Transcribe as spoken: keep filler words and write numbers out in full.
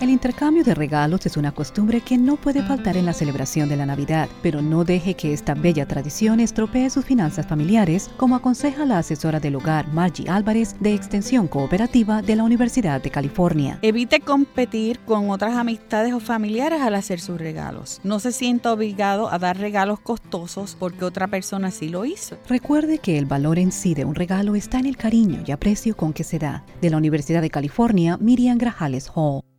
El intercambio de regalos es una costumbre que no puede faltar en la celebración de la Navidad, pero no deje que esta bella tradición estropee sus finanzas familiares, como aconseja la asesora del hogar Margie Álvarez de Extensión Cooperativa de la Universidad de California. Evite competir con otras amistades o familiares al hacer sus regalos. No se sienta obligado a dar regalos costosos porque otra persona sí lo hizo. Recuerde que el valor en sí de un regalo está en el cariño y aprecio con que se da. De la Universidad de California, Miriam Grajales Hall.